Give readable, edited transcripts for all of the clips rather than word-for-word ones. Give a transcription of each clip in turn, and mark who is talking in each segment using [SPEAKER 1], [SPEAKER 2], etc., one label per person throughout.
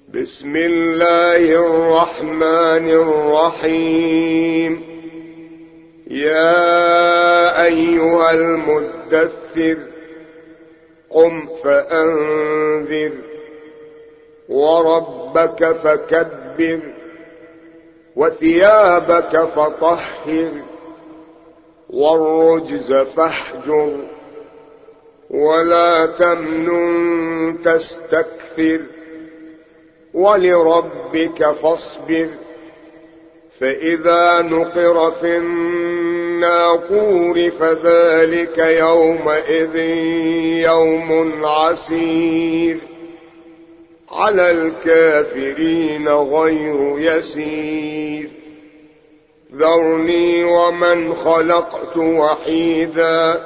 [SPEAKER 1] بسم الله الرحمن الرحيم. يا أيها المدثر قم فأنذر وربك فكبر وثيابك فطهر والرجز فاهجر ولا تمنن تستكثر ولربك فاصبر. فإذا نقر في الناقور فذلك يومئذ يوم عسير على الكافرين غير يسير. ذرني ومن خلقت وحيدا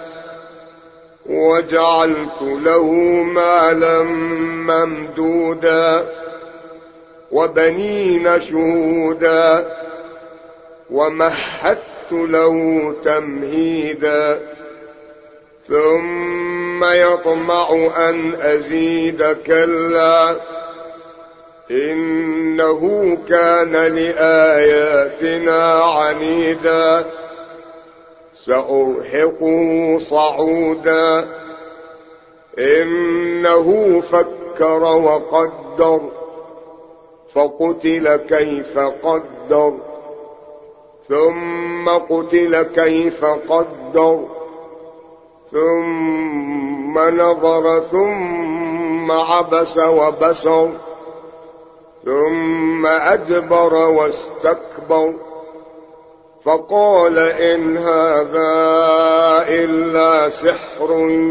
[SPEAKER 1] وجعلت له مالا ممدودا وبنين شهودا ومهدت له تمهيدا ثم يطمع أن أزيد كلا إنه كان لآياتنا عنيدا سأرهقه صعودا إنه فكر وقدر فقتل كيف قدر ثم قتل كيف قدر ثم نظر ثم عبس وبسر ثم أدبر واستكبر فقال إن هذا إلا سحر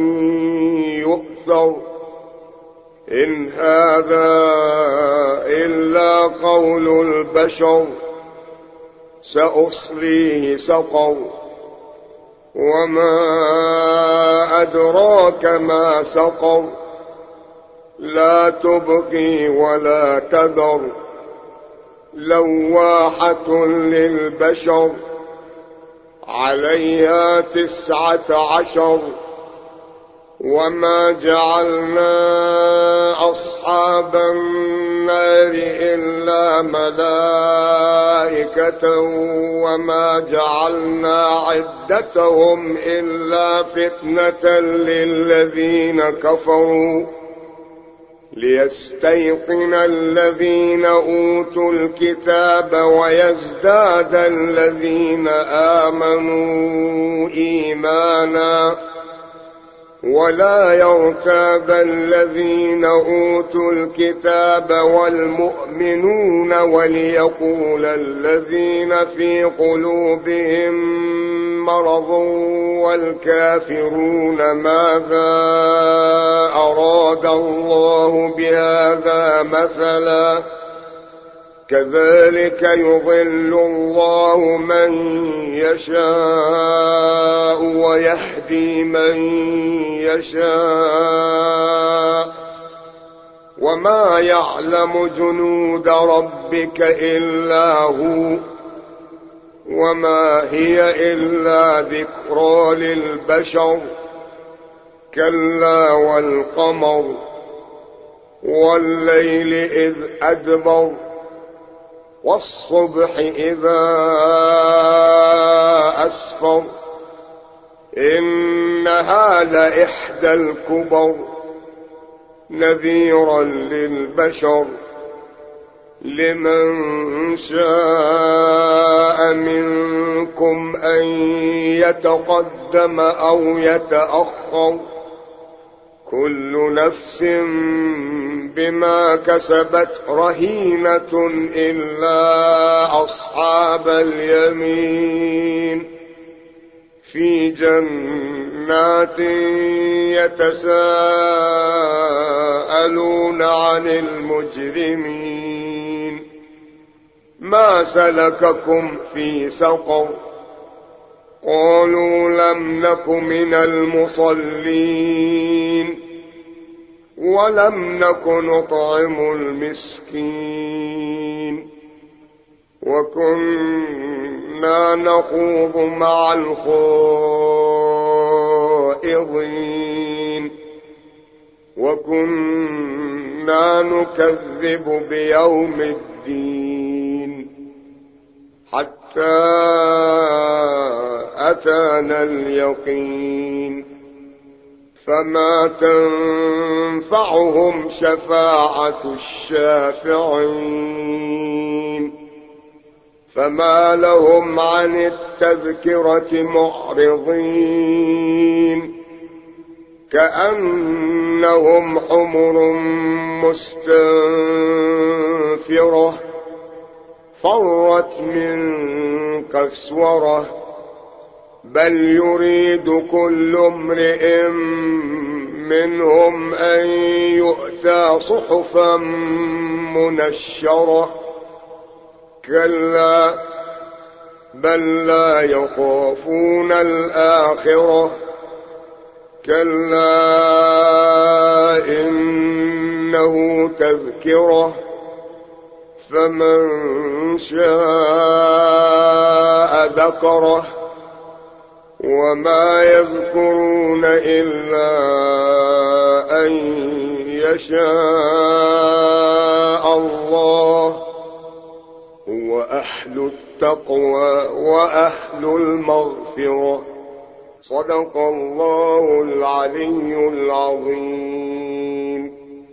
[SPEAKER 1] يؤثر إن هذا إلا قول البشر سأصليه سقر وما أدراك ما سقر لا تبقي ولا تذر لواحة للبشر عليها 19 وما جعلنا أصحاب النار إلا ملائكة وما جعلنا عدتهم إلا فتنة للذين كفروا ليستيقن الذين أوتوا الكتاب ويزداد الذين آمنوا إيمانا ولا يرتاب الذين أوتوا الكتاب والمؤمنون وليقول الذين في قلوبهم مرض والكافرون ماذا أراد الله بهذا مثلا كذلك يضل الله من يشاء ويهدي من يشاء وما يعلم جنود ربك إلا هو وما هي إلا ذكرى للبشر كلا والقمر والليل إذ أدبر والصبح إذا أسفر إنها لإحدى الكبر نذيرا للبشر لمن شاء منكم أن يتقدم أو يتأخر كل نفس بما كسبت رهينة إلا أصحاب اليمين في جنات يتساءلون عن المجرمين ما سلككم في سقر قالوا لم نك من المصلين ولم نك نطعم المسكين وكنا نخوض مع الخائضين وكنا كنا نكذب بيوم الدين حتى أتانا اليقين فما تنفعهم شفاعة الشافعين فما لهم عن التذكرة معرضين كأنهم حمر مستنفرة فرت من قسورة بل يريد كل امرئ منهم أن يؤتى صحفا منشرة كلا بل لا يخافون الآخرة كلا إنه تذكرة فمن شاء ذكره وما يذكرون إلا أن يشاء الله هو أهل التقوى وأهل المغفرة صدق الله العلي العظيم.